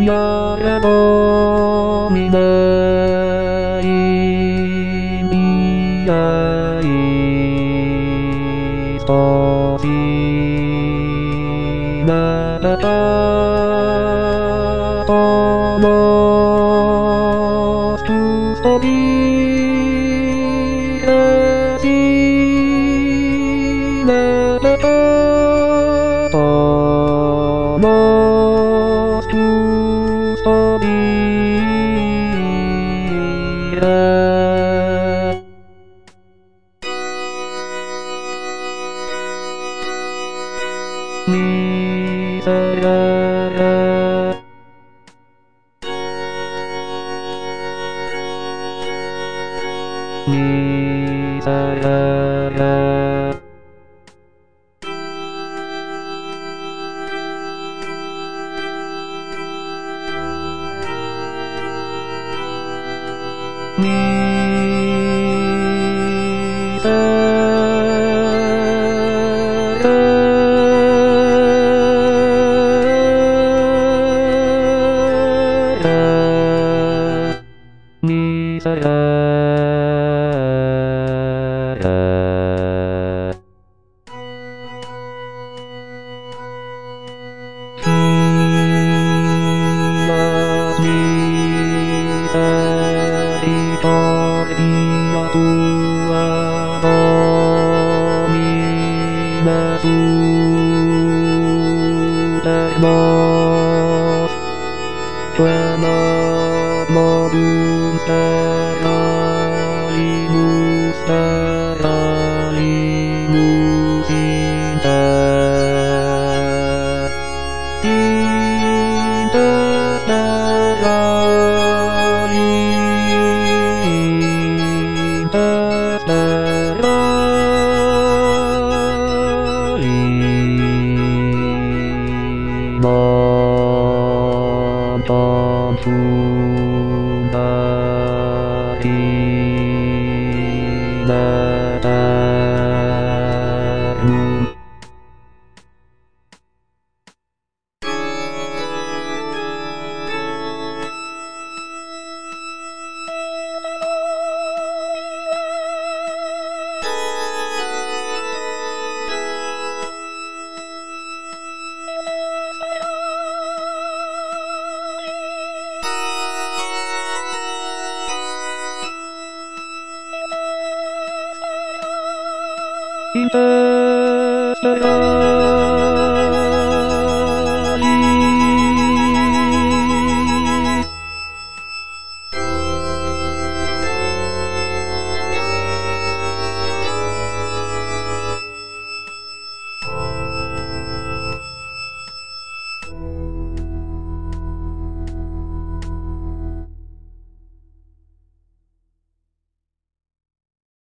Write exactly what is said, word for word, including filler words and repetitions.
やれば見ない未来少しならばこの一人がしならばこの一人が見せられ見せられ見せ見せられ君は見せ一人やとはどう見ますでもそのもぶせらりむせらりむしたいたせらりたせらりもとふなりなたるインターステラー